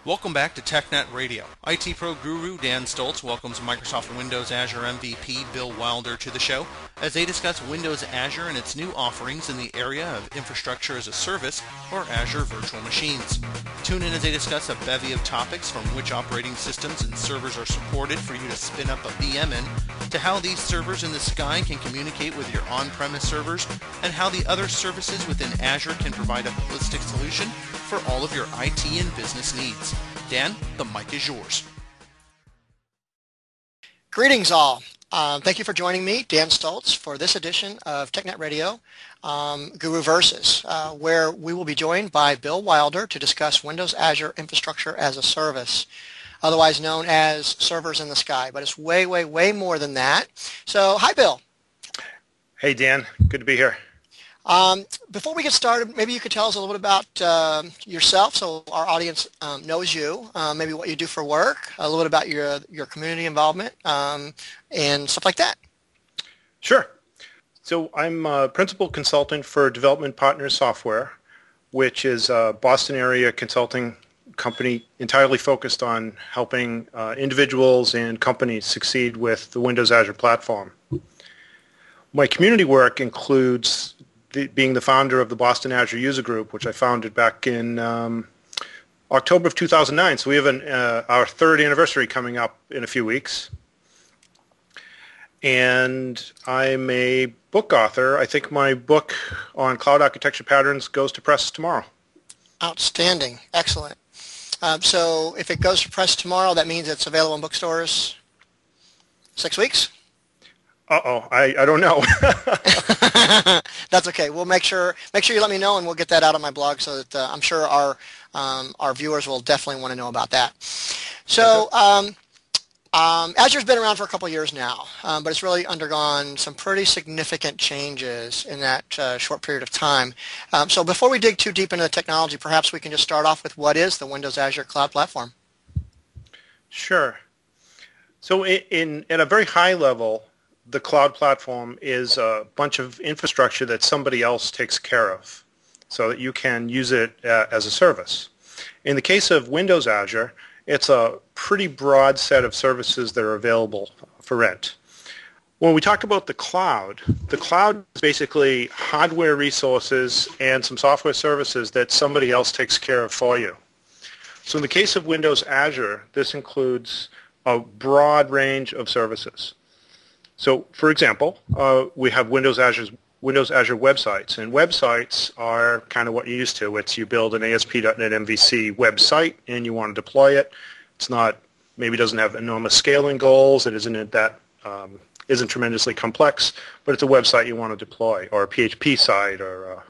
Welcome back to TechNet Radio. IT Pro Guru Dan Stoltz welcomes Microsoft Windows Azure MVP Bill Wilder to the show as they discuss Windows Azure and its new offerings in the area of infrastructure as a service or Azure virtual machines. Tune in as they discuss a bevy of topics from which operating systems and servers are supported for you to spin up a VM in, to how these servers in the sky can communicate with your on-premise servers, and how the other services within Azure can provide a holistic solution for all of your IT and business needs. Dan, the mic is yours. Greetings all. Thank you for joining me, Dan Stoltz, for this edition of TechNet Radio Guru Versus, where we will be joined by Bill Wilder to discuss Windows Azure Infrastructure as a Service, otherwise known as servers in the sky. But it's way, way, way more than that. So, hi, Bill. Hey, Dan. Good to be here. Before we get started, maybe you could tell us a little bit about yourself so our audience knows you, maybe what you do for work, a little bit about your community involvement, and stuff like that. Sure. So I'm a principal consultant for Development Partners Software, which is a Boston area consulting company entirely focused on helping individuals and companies succeed with the Windows Azure platform. My community work includes being the founder of the Boston Azure User Group, which I founded back in October of 2009. So we have our third anniversary coming up in a few weeks. And I'm a book author. I think my book on cloud architecture patterns goes to press tomorrow. Outstanding. Excellent. So if it goes to press tomorrow, that means it's available in bookstores 6 weeks? Uh-oh, I don't know. That's okay. We'll make sure you let me know, and we'll get that out on my blog so that I'm sure our viewers will definitely want to know about that. So Azure's been around for a couple of years now, but it's really undergone some pretty significant changes in that short period of time. So before we dig too deep into the technology, perhaps we can just start off with what is the Windows Azure Cloud Platform? Sure. So at a very high level, the cloud platform is a bunch of infrastructure that somebody else takes care of so that you can use it as a service. In the case of Windows Azure, it's a pretty broad set of services that are available for rent. When we talk about the cloud is basically hardware resources and some software services that somebody else takes care of for you. So in the case of Windows Azure, this includes a broad range of services. So, for example, we have Windows Azure websites, and websites are kind of what you're used to. It's you build an ASP.NET MVC website and you want to deploy it. It's not, maybe doesn't have enormous scaling goals. It isn't tremendously complex, but it's a website you want to deploy, or a PHP site, or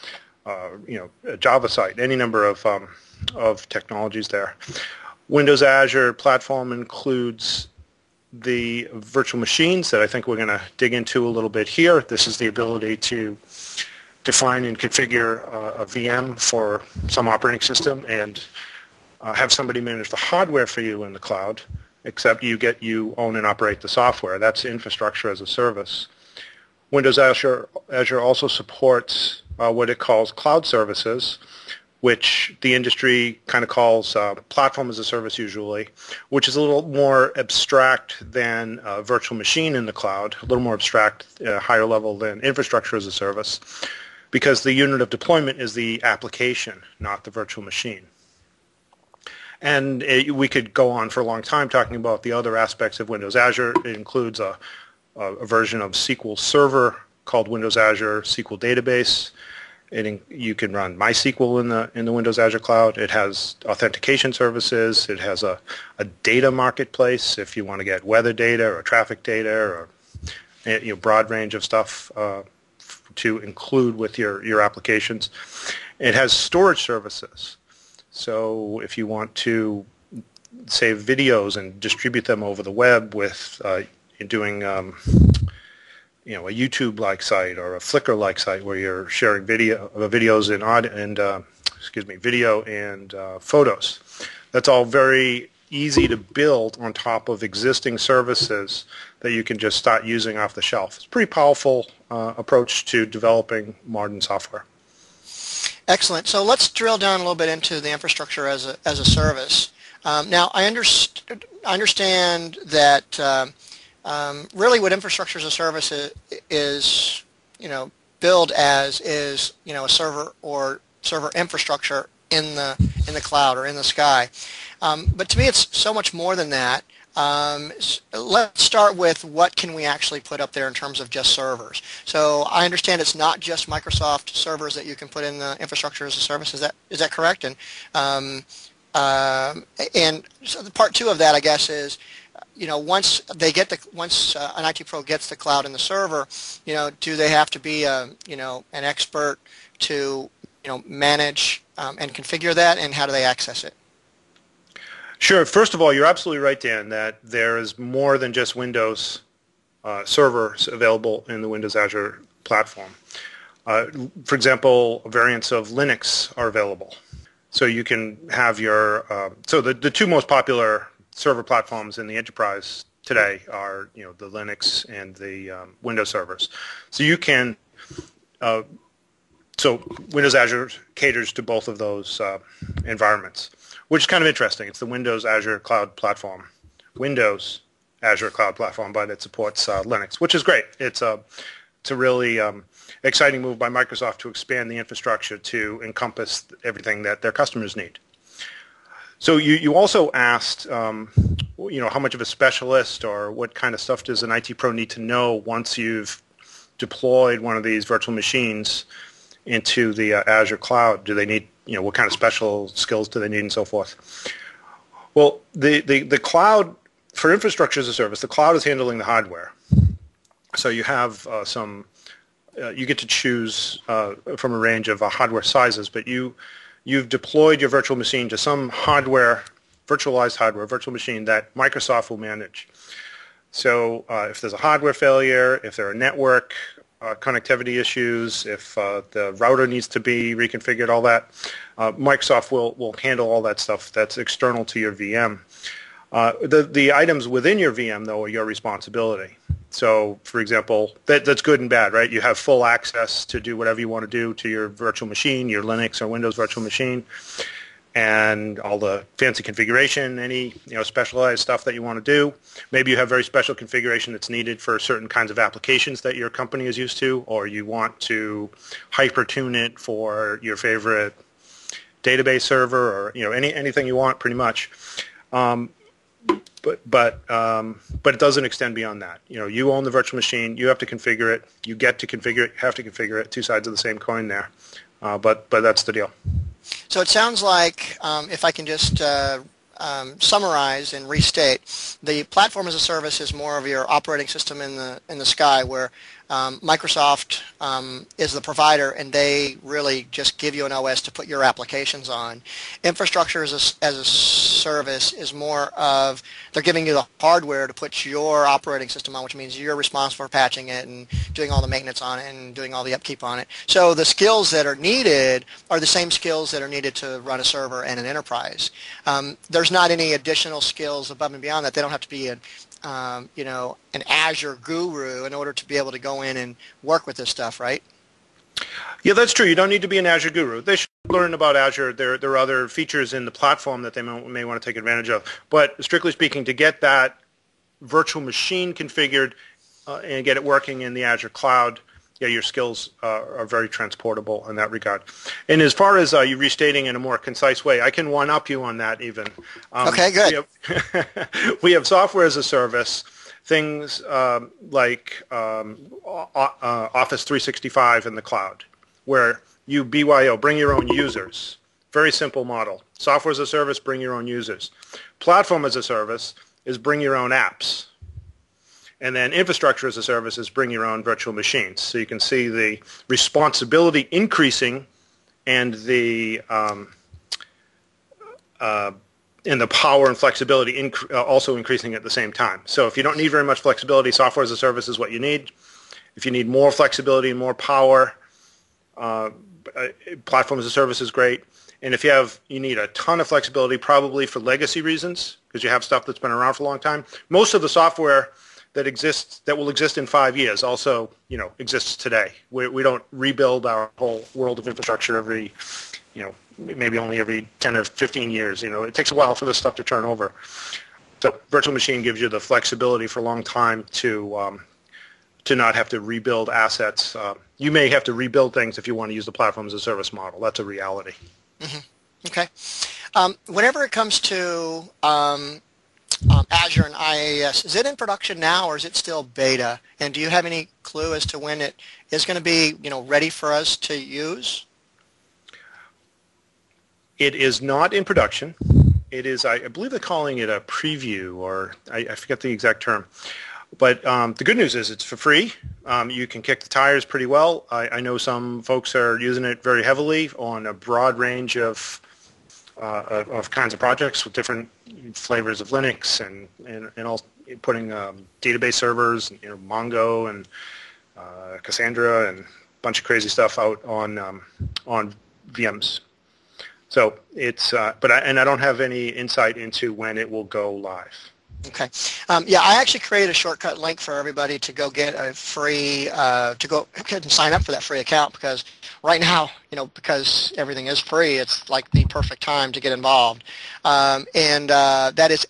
a Java site. Any number of technologies there. Windows Azure platform includes the virtual machines that I think we're going to dig into a little bit here. This is the ability to define and configure a VM for some operating system and have somebody manage the hardware for you in the cloud, except you own and operate the software. That's infrastructure as a service. Windows Azure also supports what it calls cloud services, which the industry kind of calls platform as a service usually, which is a little more abstract than a virtual machine in the cloud, a little more abstract, higher level than infrastructure as a service, because the unit of deployment is the application, not the virtual machine. And we could go on for a long time talking about the other aspects of Windows Azure. It includes a version of SQL Server called Windows Azure SQL Database. You can run MySQL in the Windows Azure cloud. It has authentication services. It has a data marketplace if you want to get weather data or traffic data or broad range of stuff to include with your applications. It has storage services. So if you want to save videos and distribute them over the web with doing a YouTube-like site or a Flickr-like site where you're sharing video and photos. That's all very easy to build on top of existing services that you can just start using off the shelf. It's a pretty powerful approach to developing modern software. Excellent. So let's drill down a little bit into the infrastructure as a service. Now, I understand that really what infrastructure as a service is billed as is a server or server infrastructure in the cloud or in the sky. But to me, it's so much more than that. Let's start with what can we actually put up there in terms of just servers. So I understand it's not just Microsoft servers that you can put in the infrastructure as a service. Is that correct? And so the part two of that, I guess, is once an IT pro gets the cloud and the server, do they have to be an expert to manage and configure that, and how do they access it? Sure. First of all, you're absolutely right, Dan, that there is more than just Windows servers available in the Windows Azure platform. For example, variants of Linux are available. So you can have so the two most popular server platforms in the enterprise today are the Linux and the Windows servers. So you can so Windows Azure caters to both of those environments, which is kind of interesting. It's the Windows Azure Cloud Platform, Windows Azure Cloud Platform, but it supports Linux, which is great. It's a really exciting move by Microsoft to expand the infrastructure to encompass everything that their customers need. So you also asked, how much of a specialist or what kind of stuff does an IT pro need to know once you've deployed one of these virtual machines into the Azure cloud? Do they need, what kind of special skills do they need and so forth? Well, the cloud, for infrastructure as a service, the cloud is handling the hardware. So you have you get to choose from a range of hardware sizes, but you've deployed your virtual machine to some virtualized hardware, virtual machine that Microsoft will manage. So if there's a hardware failure, if there are network connectivity issues, if the router needs to be reconfigured, all that, Microsoft will handle all that stuff that's external to your VM. The items within your VM, though, are your responsibility. So, for example, that's good and bad, right? You have full access to do whatever you want to do to your virtual machine, your Linux or Windows virtual machine, and all the fancy configuration, any specialized stuff that you want to do. Maybe you have very special configuration that's needed for certain kinds of applications that your company is used to, or you want to hyper-tune it for your favorite database server, or anything you want, pretty much. But it doesn't extend beyond that. You own the virtual machine. You have to configure it. You get to configure it. You have to configure it. Two sides of the same coin there. But that's the deal. So it sounds like, if I can just summarize and restate, the platform as a service is more of your operating system in the sky, where Microsoft is the provider, and they really just give you an OS to put your applications on. Infrastructure as a service is more of, they're giving you the hardware to put your operating system on, which means you're responsible for patching it and doing all the maintenance on it and doing all the upkeep on it. So the skills that are needed are the same skills that are needed to run a server and an enterprise. There's not any additional skills above and beyond that. They don't have to be an Azure guru in order to be able to go in and work with this stuff, right? Yeah, that's true. You don't need to be an Azure guru. They should learn about Azure. There are other features in the platform that they may want to take advantage of. But strictly speaking, to get that virtual machine configured and get it working in the Azure cloud, yeah, your skills are very transportable in that regard. And as far as you restating in a more concise way, I can one-up you on that even. Okay, good. We have software as a service, things like Office 365 in the cloud, where you BYO, bring your own users. Very simple model. Software as a service, bring your own users. Platform as a service is bring your own apps. And then infrastructure as a service is bring your own virtual machines. So you can see the responsibility increasing and the power and flexibility also increasing at the same time. So if you don't need very much flexibility, software as a service is what you need. If you need more flexibility and more power, platform as a service is great. And if you need a ton of flexibility, probably for legacy reasons, because you have stuff that's been around for a long time. Most of the software that exists, that will exist in 5 years, also, exists today. We don't rebuild our whole world of infrastructure every, maybe only every 10 or 15 years. It takes a while for this stuff to turn over. So virtual machine gives you the flexibility for a long time to not have to rebuild assets. You may have to rebuild things if you want to use the platform as a service model. That's a reality. Mm-hmm. Okay. Whenever it comes to Azure and IaaS, is it in production now or is it still beta? And do you have any clue as to when it is going to be, ready for us to use? It is not in production. It is, I believe they're calling it a preview, or I forget the exact term. But the good news is it's for free. You can kick the tires pretty well. I know some folks are using it very heavily on a broad range of kinds of projects with different flavors of Linux and all, putting database servers, Mongo and Cassandra and a bunch of crazy stuff out on VMs. So it's, I don't have any insight into when it will go live. Okay. Yeah, I actually created a shortcut link for everybody to go get a free, to go ahead and sign up for that free account, because right now, because everything is free, it's like the perfect time to get involved. That is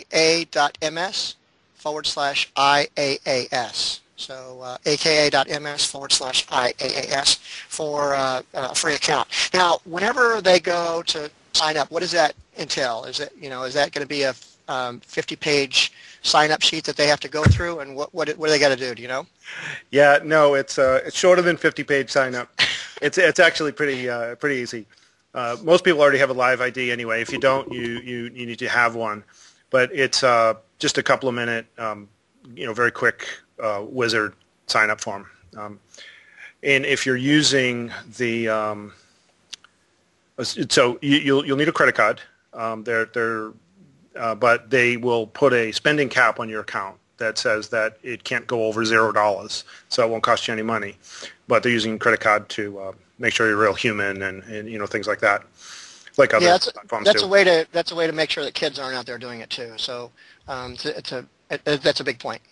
aka.ms/IAAS. So aka.ms/IAAS for a free account. Now, whenever they go to sign up, what does that entail? Is it, is that going to be a 50-page sign-up sheet that they have to go through, and what do they got to do? Do you know? Yeah, no, it's shorter than 50-page sign-up. It's actually pretty easy. Most people already have a live ID anyway. If you don't, you need to have one. But it's just a couple of minute, very quick wizard sign-up form. And if you're using the, so you'll need a credit card. But they will put a spending cap on your account that says that it can't go over $0, so it won't cost you any money. But they're using credit card to make sure you're a real human and things like that, like other platforms do. That's a way to make sure that kids aren't out there doing it too. So that's a big point.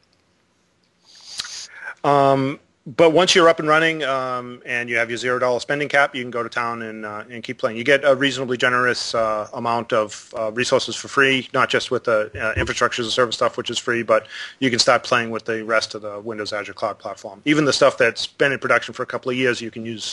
But once you're up and running and you have your $0 spending cap, you can go to town and keep playing. You get a reasonably generous amount of resources for free, not just with the infrastructure as a service stuff, which is free, but you can start playing with the rest of the Windows Azure Cloud Platform. Even the stuff that's been in production for a couple of years, you can use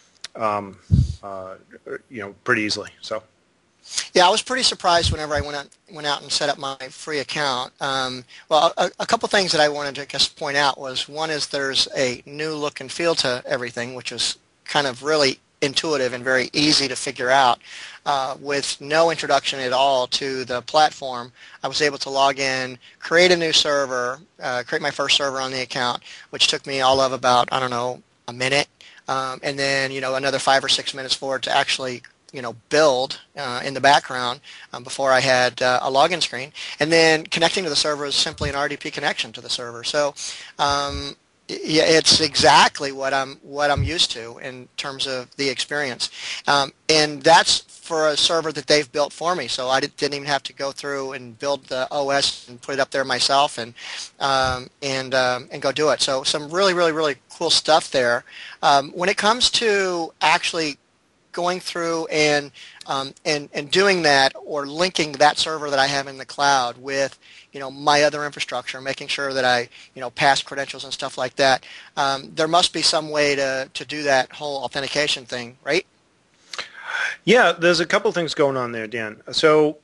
pretty easily. So. Yeah, I was pretty surprised whenever I went out and set up my free account. Well, a couple things that I wanted to just point out was, one is there's a new look and feel to everything, which is kind of really intuitive and very easy to figure out. With no introduction at all to the platform, I was able to log in, create a new server, create my first server on the account, which took me all of about, I don't know, a minute, and then another 5 or 6 minutes for it to actually build in the background before I had a login screen, and then connecting to the server is simply an RDP connection to the server. So yeah, it's exactly what I'm used to in terms of the experience, and that's for a server that they've built for me. So I didn't even have to go through and build the OS and put it up there myself and go do it. So some really, really, really cool stuff there. When it comes to actually going through and doing that, or linking that server that I have in the cloud with my other infrastructure, making sure that I pass credentials and stuff like that, there must be some way to do that whole authentication thing, right? Yeah, there's a couple things going on there, Dan. So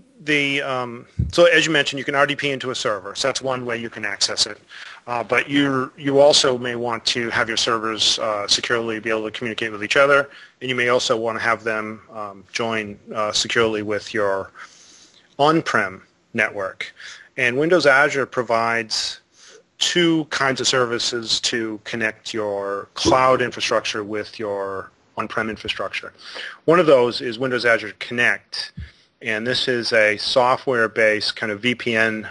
so as you mentioned, you can RDP into a server, so that's one way you can access it. But you also may want to have your servers securely be able to communicate with each other, and you may also want to have them join securely with your on-prem network. And Windows Azure provides two kinds of services to connect your cloud infrastructure with your on-prem infrastructure. One of those is Windows Azure Connect, and this is a software-based kind of VPN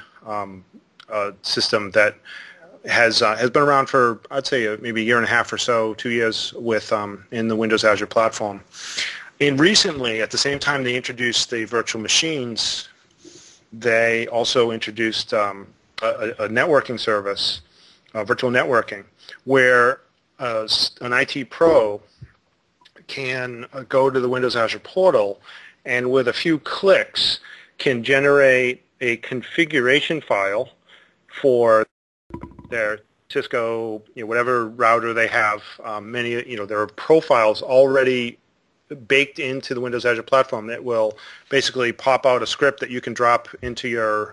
system that has been around for, I'd say, maybe a year and a half or so, 2 years with in the Windows Azure platform. And recently, at the same time they introduced the virtual machines, they also introduced a networking service, virtual networking, where an IT pro can go to the Windows Azure portal and with a few clicks can generate a configuration file for their Cisco, whatever router they have. There are profiles already baked into the Windows Azure platform that will basically pop out a script that you can drop into your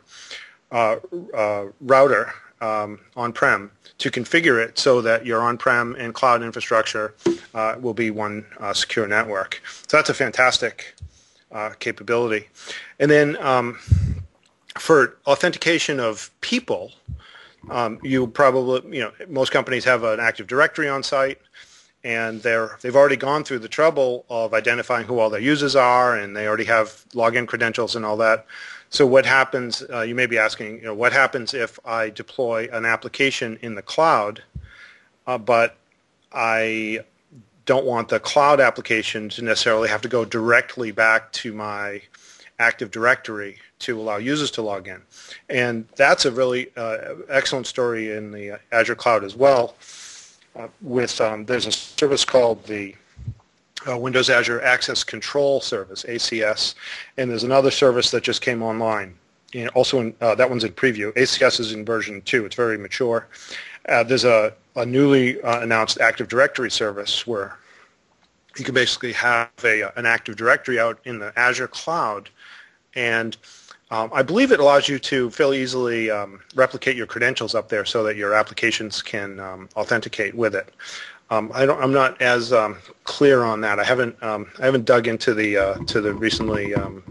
router on-prem to configure it so that your on-prem and cloud infrastructure will be one secure network. So that's a fantastic capability. And then for authentication of people, you probably, most companies have an Active Directory on site, and they've already gone through the trouble of identifying who all their users are, and they already have login credentials and all that. So what happens, you may be asking, what happens if I deploy an application in the cloud, but I don't want the cloud application to necessarily have to go directly back to my Active Directory to allow users to log in. And that's a really excellent story in the Azure cloud as well. There's a service called the Windows Azure Access Control Service, ACS, and there's another service that just came online. And also, that one's in preview. ACS is in version 2. It's very mature. There's a newly announced Active Directory service where you can basically have an Active Directory out in the Azure cloud, and I believe it allows you to fairly easily replicate your credentials up there so that your applications can authenticate with it. I'm not as clear on that. I haven't dug into the recently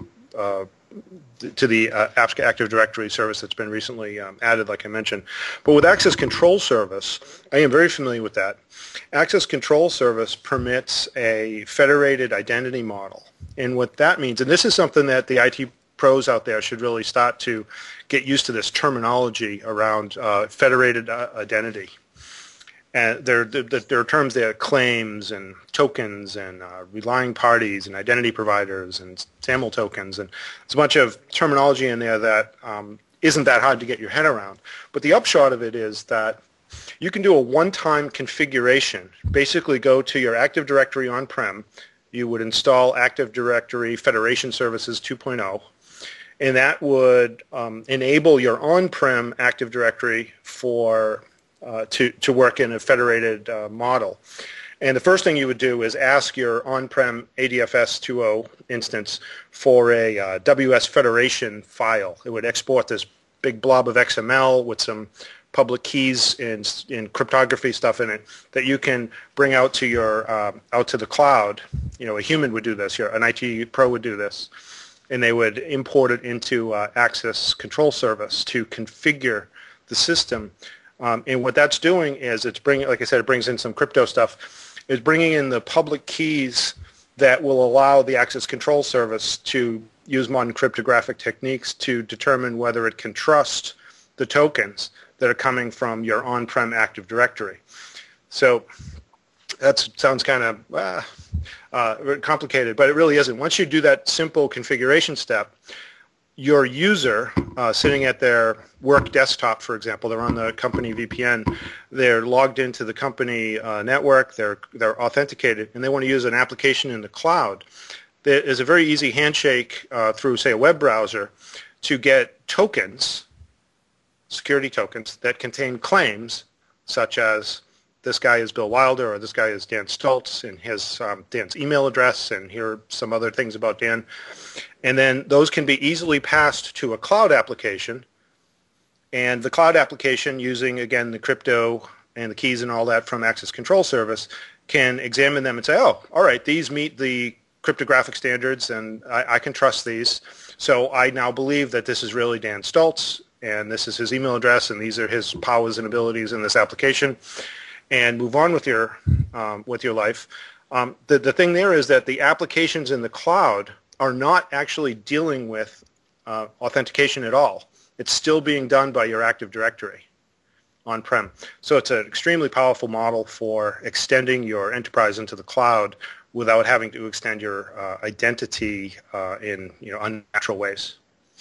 to the Active Directory service that's been recently added, like I mentioned. But with Access Control Service, I am very familiar with that. Access Control Service permits a federated identity model. And what that means, and this is something that the IT pros out there should really start to get used to, this terminology around federated identity. And there are terms there, claims and tokens and relying parties and identity providers and SAML tokens, and there's a bunch of terminology in there that isn't that hard to get your head around. But the upshot of it is that you can do a one-time configuration. Basically go to your Active Directory on-prem, you would install Active Directory Federation Services 2.0, and that would enable your on-prem Active Directory to work in a federated model. And the first thing you would do is ask your on-prem ADFS 2.0 instance for a WS Federation file. It would export this big blob of XML with some public keys and cryptography stuff in it that you can bring out to the cloud. A human would do this. An IT pro would do this, and they would import it into Access Control Service to configure the system. And what that's doing is it's bringing, like I said, it brings in some crypto stuff. It's bringing in the public keys that will allow the Access Control Service to use modern cryptographic techniques to determine whether it can trust the tokens that are coming from your on-prem Active Directory. So that sounds kind of complicated, but it really isn't. Once you do that simple configuration step, your user sitting at their work desktop, for example, they're on the company VPN, they're logged into the company network, they're authenticated, and they want to use an application in the cloud. There is a very easy handshake through, say, a web browser to get tokens, security tokens, that contain claims such as this guy is Bill Wilder or this guy is Dan Stoltz, and his Dan's email address, and here are some other things about Dan. And then those can be easily passed to a cloud application, and the cloud application, using, again, the crypto and the keys and all that from Access Control Service, can examine them and say, oh, all right, these meet the cryptographic standards, and I can trust these. So I now believe that this is really Dan Stoltz, and this is his email address, and these are his powers and abilities in this application, and move on with your life. The thing there is that the applications in the cloud are not actually dealing with authentication at all. It's still being done by your Active Directory on-prem. So it's an extremely powerful model for extending your enterprise into the cloud without having to extend your identity in unnatural ways.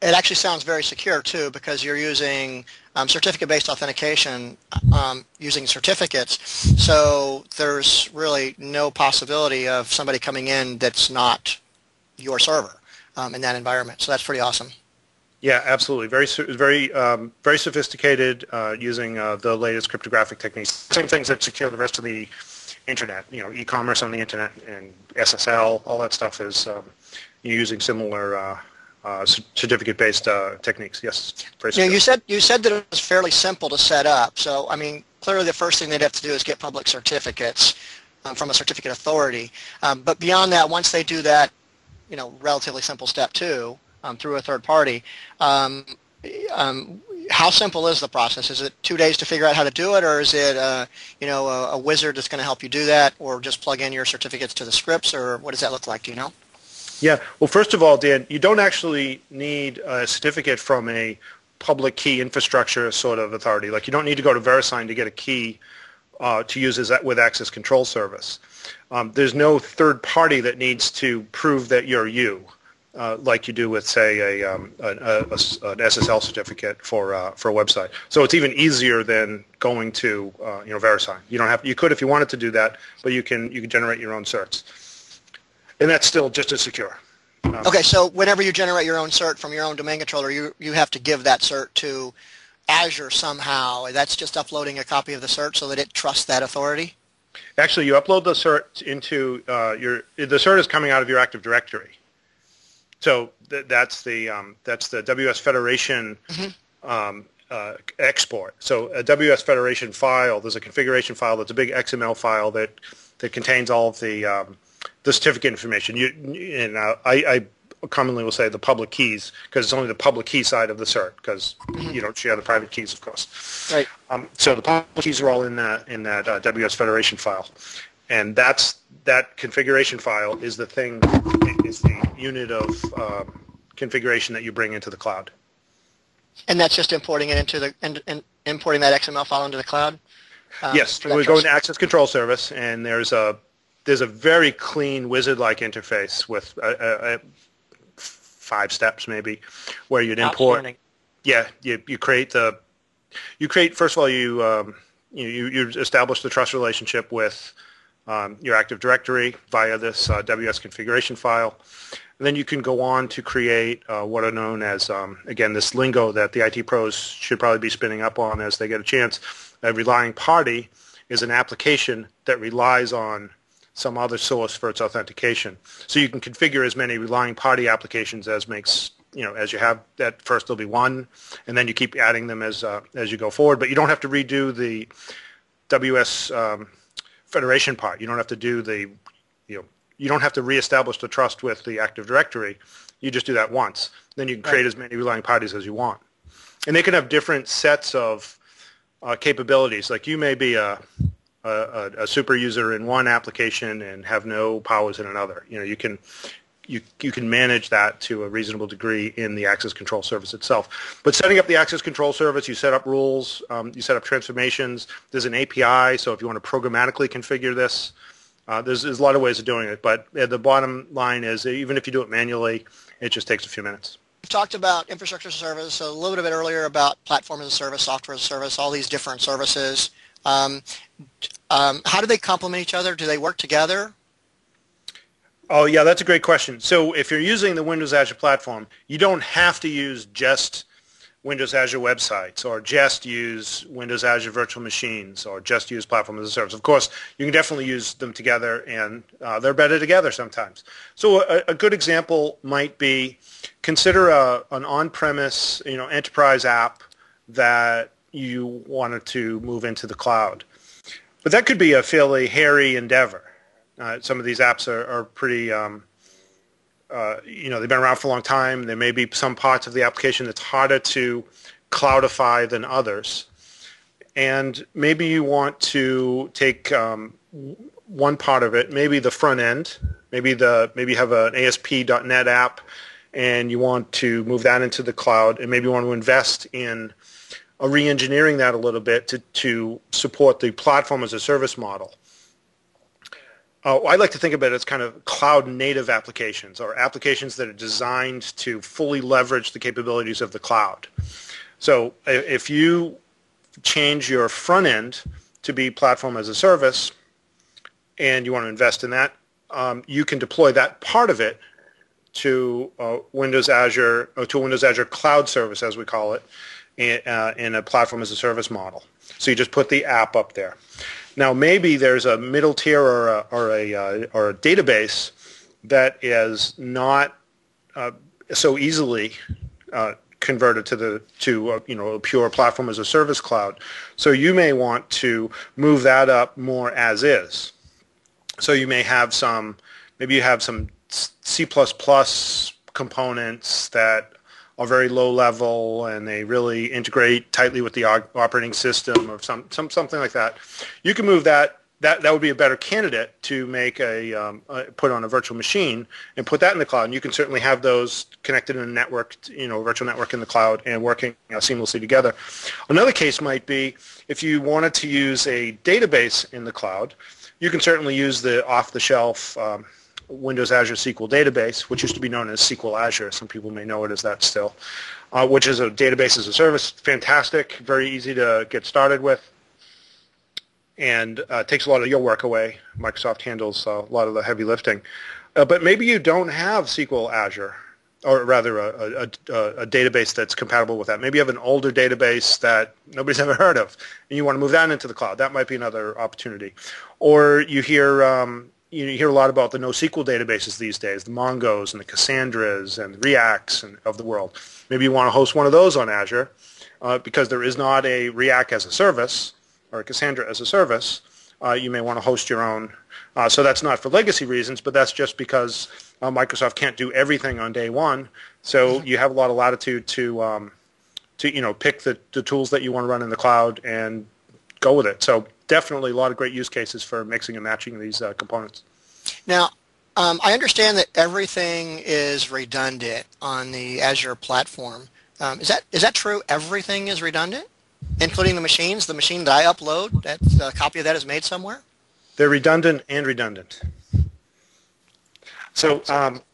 it actually sounds very secure too, because you're using certificate-based authentication using certificates. So there's really no possibility of somebody coming in that's not your server in that environment. So that's pretty awesome. Yeah, absolutely. Very sophisticated, using the latest cryptographic techniques. Same things that secure the rest of the internet. E-commerce on the internet and SSL, all that stuff is using similar certificate-based techniques. Yes, very secure. You said that it was fairly simple to set up. So I mean, clearly the first thing they'd have to do is get public certificates from a certificate authority. But beyond that, once they do that, relatively simple step two through a third party, how simple is the process? Is it 2 days to figure out how to do it, or is it a wizard that's going to help you do that, or just plug in your certificates to the scripts, or what does that look like? Do you know? Yeah. Well, first of all, Dan, you don't actually need a certificate from a public key infrastructure sort of authority. Like, you don't need to go to VeriSign to get a key to use with Access Control Service. There's no third party that needs to prove that you're you, like you do with, say, an SSL certificate for a website. So it's even easier than going to VeriSign. You don't have. You could if you wanted to do that, but you can generate your own certs. And that's still just as secure. Okay, so whenever you generate your own cert from your own domain controller, you have to give that cert to Azure somehow. That's just uploading a copy of the cert so that it trusts that authority? Actually, you upload the cert into the cert is coming out of your Active Directory. So that's the WS Federation export. So a WS Federation file, there's a configuration file that's a big XML file that contains all of the certificate information. I commonly will say the public keys, because it's only the public key side of the cert, because you don't share the private keys, of course. Right. So the public keys are all in that WS Federation file, and that configuration file is the unit of configuration that you bring into the cloud. And that's just importing it into importing that XML file into the cloud. Yes, we go into Access Control Service, and there's a very clean wizard-like interface with 5 steps maybe, where you'd import. Yeah, you create first of all you establish the trust relationship with your Active Directory via this WS configuration file, and then you can go on to create what are known as again, this lingo that the IT pros should probably be spinning up on as they get a chance. A relying party is an application that relies on some other source for its authentication. So you can configure as many relying party applications as makes, as you have. At first there'll be one, and then you keep adding them as you go forward. But you don't have to redo the WS Federation part. You don't have to do you don't have to reestablish the trust with the Active Directory. You just do that once. Then you can create as many relying parties as you want. And they can have different sets of capabilities. Like, you may be a super user in one application and have no powers in another. You can manage that to a reasonable degree in the Access Control Service itself. But setting up the Access Control Service, you set up rules, you set up transformations. There's an API, so if you want to programmatically configure this, there's a lot of ways of doing it. But the bottom line is, even if you do it manually, it just takes a few minutes. We've talked about infrastructure as a service, a little bit earlier about platform as a service, software as a service, all these different services. How do they complement each other? Do they work together? Oh, yeah, that's a great question. So if you're using the Windows Azure platform, you don't have to use just Windows Azure websites, or just use Windows Azure virtual machines, or just use platform as a service. Of course, you can definitely use them together, and they're better together sometimes. So a good example might be, consider an on-premise enterprise app that you wanted to move into the cloud. But that could be a fairly hairy endeavor. Some of these apps are pretty, they've been around for a long time. There may be some parts of the application that's harder to cloudify than others. And maybe you want to take one part of it, maybe the front end, maybe you have an ASP.NET app, and you want to move that into the cloud, and maybe you want to invest in re-engineering that a little bit to support the platform as a service model. I like to think of it as kind of cloud native applications, or applications that are designed to fully leverage the capabilities of the cloud. So if you change your front end to be platform as a service and you want to invest in that, you can deploy that part of it to Windows Azure, or to a Windows Azure cloud service, as we call it, in a platform as a service model. So you just put the app up there. Now, maybe there's a middle tier or a database that is not so easily converted to a pure platform as a service cloud. So you may want to move that up more as is. So you may have maybe you have some C++ components that are very low level and they really integrate tightly with the operating system or something like that. You can move that would be a better candidate to make put on a virtual machine and put that in the cloud. And you can certainly have those connected in a network, virtual network in the cloud and working seamlessly together. Another case might be if you wanted to use a database in the cloud, you can certainly use the off-the-shelf Windows Azure SQL database, which used to be known as SQL Azure. Some people may know it as that still, which is a database as a service. Fantastic, very easy to get started with, and takes a lot of your work away. Microsoft handles a lot of the heavy lifting. But maybe you don't have SQL Azure, or rather a database that's compatible with that. Maybe you have an older database that nobody's ever heard of, and you want to move that into the cloud. That might be another opportunity. Or you hear a lot about the NoSQL databases these days, the Mongos and the Cassandras and the Reacts of the world. Maybe you want to host one of those on Azure because there is not a React as a service or a Cassandra as a service. You may want to host your own. So that's not for legacy reasons, but that's just because Microsoft can't do everything on day one. So you have a lot of latitude to pick the tools that you want to run in the cloud and go with it. So definitely a lot of great use cases for mixing and matching these components. Now, I understand that everything is redundant on the Azure platform. Is that true? Everything is redundant, including the machines? The machine that I upload, a copy of that is made somewhere? They're redundant and redundant. So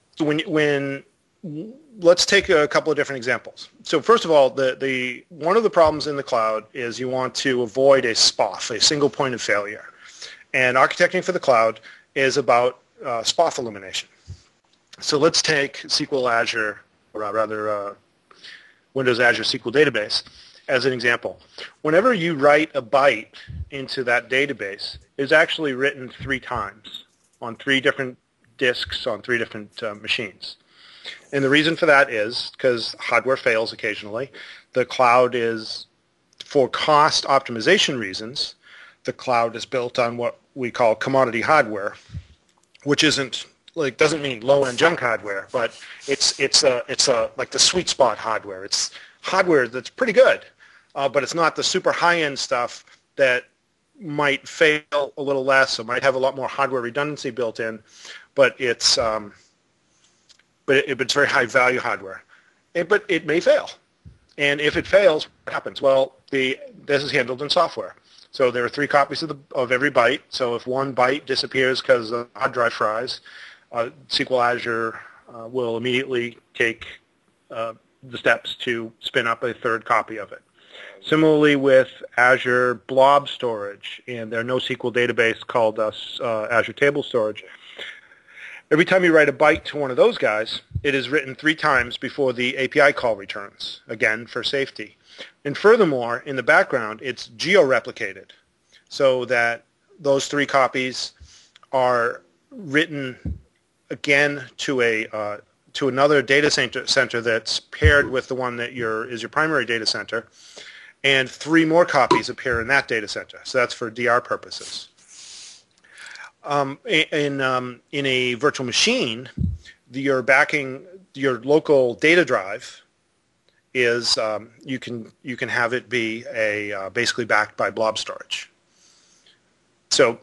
let's take a couple of different examples. So first of all, one of the problems in the cloud is you want to avoid a SPOF, a single point of failure. And architecting for the cloud is about SPOF elimination. So let's take SQL Azure, or rather Windows Azure SQL Database as an example. Whenever you write a byte into that database, it's actually written 3 times on 3 different disks on 3 different machines. And the reason for that is because hardware fails occasionally. The cloud is, for cost optimization reasons, the cloud is built on what we call commodity hardware, which doesn't mean low-end junk hardware, but it's like the sweet spot hardware. It's hardware that's pretty good, but it's not the super high-end stuff that might fail a little less or might have a lot more hardware redundancy built in, but it's very high-value hardware. But it may fail. And if it fails, what happens? Well, this is handled in software. So there are 3 copies of every byte. So if one byte disappears because the hard drive fries, SQL Azure will immediately take the steps to spin up a 3rd copy of it. Similarly with Azure Blob Storage and their NoSQL database called Azure Table Storage, every time you write a byte to one of those guys, it is written 3 times before the API call returns, again, for safety. And furthermore, in the background, it's geo-replicated so that those 3 copies are written again to another data center that's paired with the one that is your primary data center, and 3 more copies appear in that data center. So that's for DR purposes. In a virtual machine, your local data drive is you can have it be basically backed by blob storage. So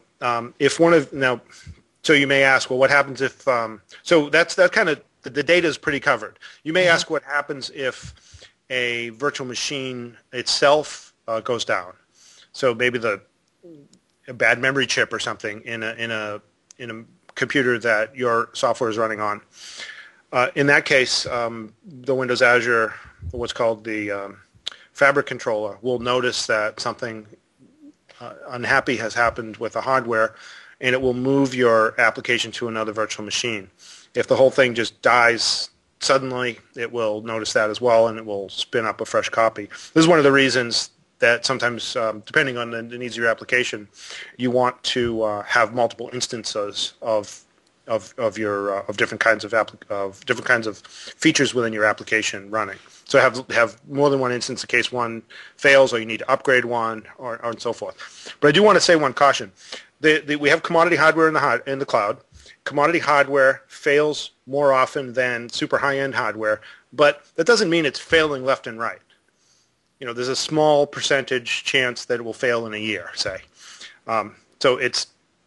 so you may ask, well, what happens if so that's kind of the data is pretty covered. You may ask what happens if a virtual machine itself goes down. So maybe a bad memory chip or something in a a computer that your software is running on. In that case, the Windows Azure, what's called the Fabric controller, will notice that something unhappy has happened with the hardware, and it will move your application to another virtual machine. If the whole thing just dies suddenly, it will notice that as well, and it will spin up a fresh copy. This is one of the reasons that sometimes, depending on the needs of your application, you want to have multiple instances of different kinds of features within your application running. So have more than one instance in case one fails, or you need to upgrade one, or and so forth. But I do want to say one caution: we have commodity hardware in the cloud. Commodity hardware fails more often than super high-end hardware, but that doesn't mean it's failing left and right. You know, there's a small percentage chance that it will fail in a year, say. So I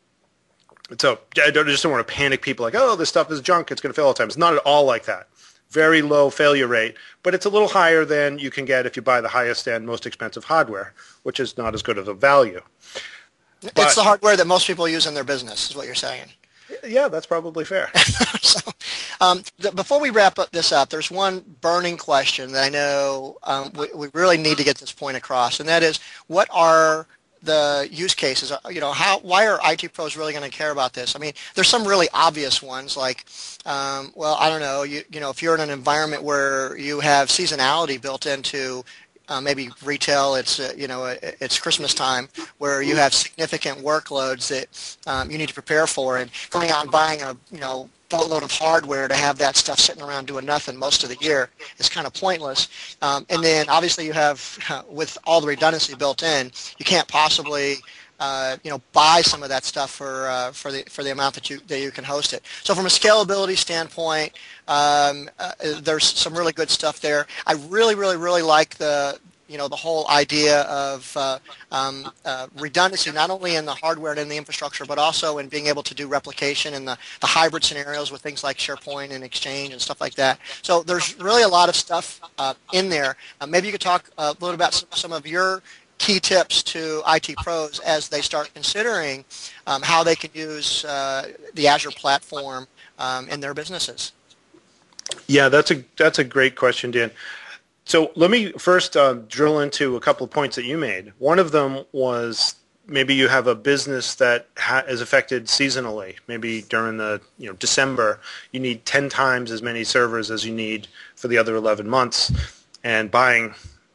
just don't want to panic people like, oh, this stuff is junk, it's going to fail all the time. It's not at all like that. Very low failure rate, but it's a little higher than you can get if you buy the highest end, most expensive hardware, which is not as good of a value. It's the hardware that most people use in their business, is what you're saying. Yeah, that's probably fair. So, before we wrap this up, there's one burning question that I know we really need to get this point across, and that is, what are the use cases? You know, why are IT pros really going to care about this? I mean, there's some really obvious ones, like, well, I don't know, you know, if you're in an environment where you have seasonality built into maybe retail, it's it's Christmas time, where you have significant workloads that you need to prepare for, and going out and buying a boatload of hardware to have that stuff sitting around doing nothing most of the year is kind of pointless. And then obviously you have, with all the redundancy built in, you can't possibly buy some of that stuff for the amount that you can host it. So from a scalability standpoint, there's some really good stuff there. I really like the whole idea of redundancy, not only in the hardware and in the infrastructure, but also in being able to do replication in the hybrid scenarios with things like SharePoint and Exchange and stuff like that. So there's really a lot of stuff in there. Maybe you could talk a little about some of your key tips to IT pros as they start considering how they can use the Azure platform in their businesses. Yeah, that's a great question, Dan. So let me first drill into a couple of points that you made. One of them was maybe you have a business that is affected seasonally. Maybe during the December, you need 10 times as many servers as you need for the other 11 months, and buying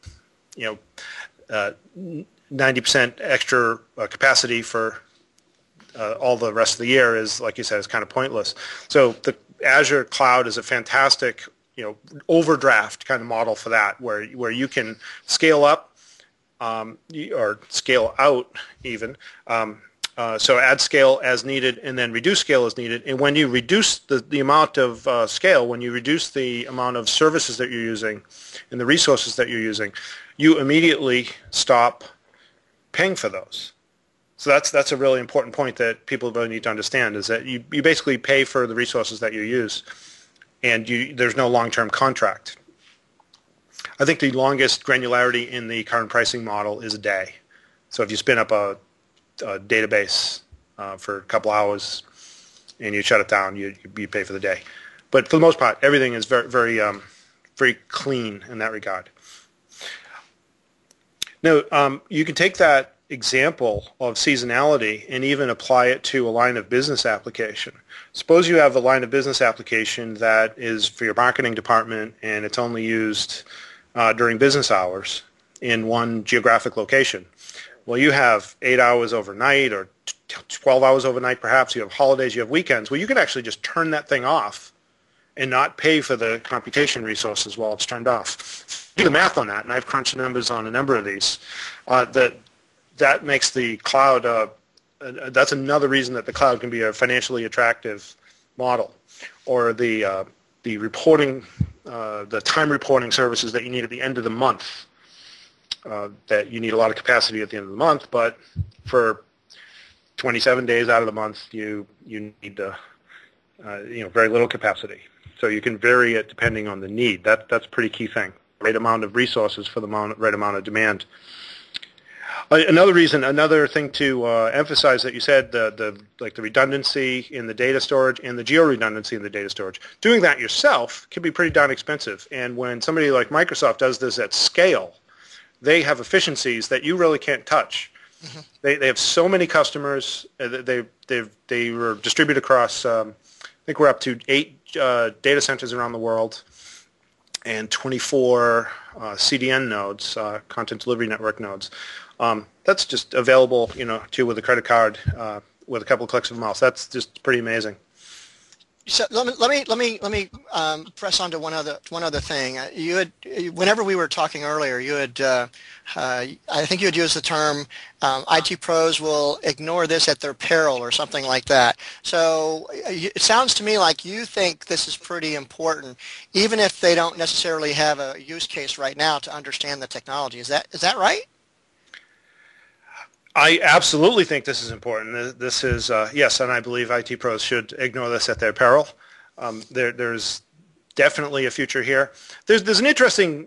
90% extra capacity for all the rest of the year is, like you said, is kind of pointless. So the Azure cloud is a fantastic overdraft kind of model for that, where you can scale up or scale out even. So add scale as needed and then reduce scale as needed. And when you reduce the amount of scale, when you reduce the amount of services that you're using and the resources that you're using, you immediately stop paying for those. So that's a really important point that people really need to understand, is that you basically pay for the resources that you use, and there's no long-term contract. I think the longest granularity in the current pricing model is a day. So if you spin up a database for a couple hours and you shut it down, you pay for the day. But for the most part, everything is very clean in that regard. Now, you can take that example of seasonality and even apply it to a line of business application. Suppose you have a line of business application that is for your marketing department and it's only used during business hours in one geographic location. Well, you have 8 hours overnight or 12 hours overnight perhaps. You have holidays, you have weekends. Well, you can actually just turn that thing off and not pay for the computation resources while it's turned off. Do the math on that, and I've crunched numbers on a number of these. That makes the cloud, that's another reason that the cloud can be a financially attractive model. Or the reporting, the time reporting services that you need at the end of the month, that you need a lot of capacity at the end of the month, but for 27 days out of the month, you need very little capacity. So you can vary it depending on the need. That's a pretty key thing. Right amount of resources for the right amount of demand. Another thing to emphasize that you said, the redundancy in the data storage and the geo-redundancy in the data storage. Doing that yourself can be pretty darn expensive. And when somebody like Microsoft does this at scale, they have efficiencies that you really can't touch. Mm-hmm. They have so many customers. They were distributed across, I think we're up to 8 data centers around the world and 24 CDN nodes, content delivery network nodes. That's just available, to with a credit card with a couple of clicks of a mouse. That's just pretty amazing. So let me press on to one other thing. You had, whenever we were talking earlier, you had I think you had used the term IT pros will ignore this at their peril or something like that. So it sounds to me like you think this is pretty important, even if they don't necessarily have a use case right now to understand the technology. Is that right? I absolutely think this is important. This is, yes, and I believe IT pros should ignore this at their peril. There's definitely a future here. There's an interesting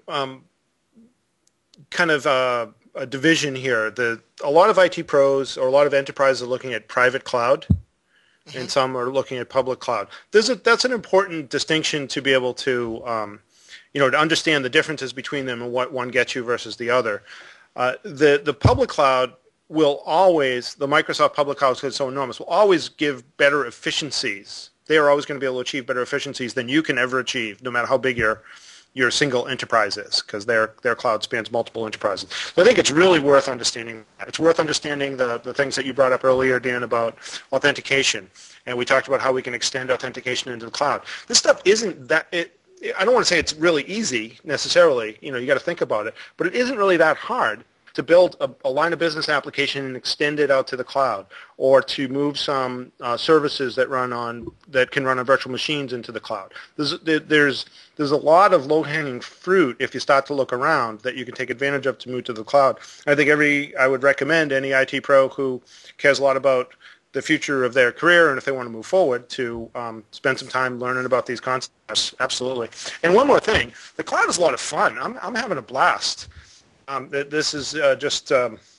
kind of a division here. A lot of IT pros or a lot of enterprises are looking at private cloud, mm-hmm. and some are looking at public cloud. That's an important distinction to be able to, to understand the differences between them and what one gets you versus the other. The public cloud will always, the Microsoft public cloud, because it's so enormous, will always give better efficiencies. They are always going to be able to achieve better efficiencies than you can ever achieve, no matter how big your single enterprise is, because their cloud spans multiple enterprises. So I think it's really worth understanding that. It's worth understanding the things that you brought up earlier, Dan, about authentication. And we talked about how we can extend authentication into the cloud. This stuff isn't that... I don't want to say it's really easy, necessarily. You got to think about it. But it isn't really that hard to build a line of business application and extend it out to the cloud, or to move some services that can run on virtual machines into the cloud. There's a lot of low-hanging fruit if you start to look around that you can take advantage of to move to the cloud. I think I would recommend any IT pro who cares a lot about the future of their career and if they want to move forward to spend some time learning about these concepts. Absolutely. And one more thing, the cloud is a lot of fun. I'm having a blast. This is there's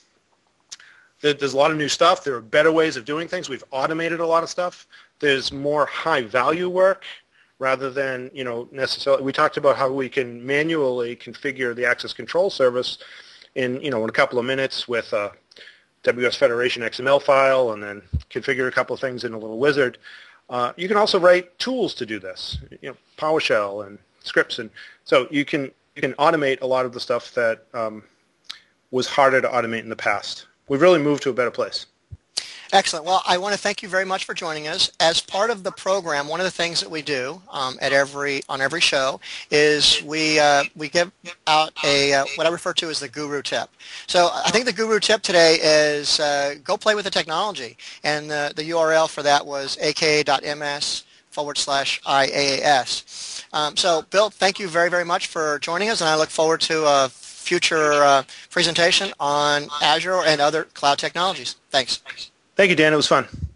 a lot of new stuff. There are better ways of doing things. We've automated a lot of stuff. There's more high-value work rather than, necessarily. We talked about how we can manually configure the access control service in a couple of minutes with a WS Federation XML file, and then configure a couple of things in a little wizard. You can also write tools to do this, PowerShell and scripts, and so you can automate a lot of the stuff that was harder to automate in the past. We've really moved to a better place. Excellent. Well, I want to thank you very much for joining us. As part of the program, one of the things that we do on every show is we give out what I refer to as the guru tip. So I think the guru tip today is go play with the technology, and the URL for that was aka.ms/IaaS. So, Bill, thank you very, very much for joining us, and I look forward to a future presentation on Azure and other cloud technologies. Thanks. Thank you, Dan. It was fun.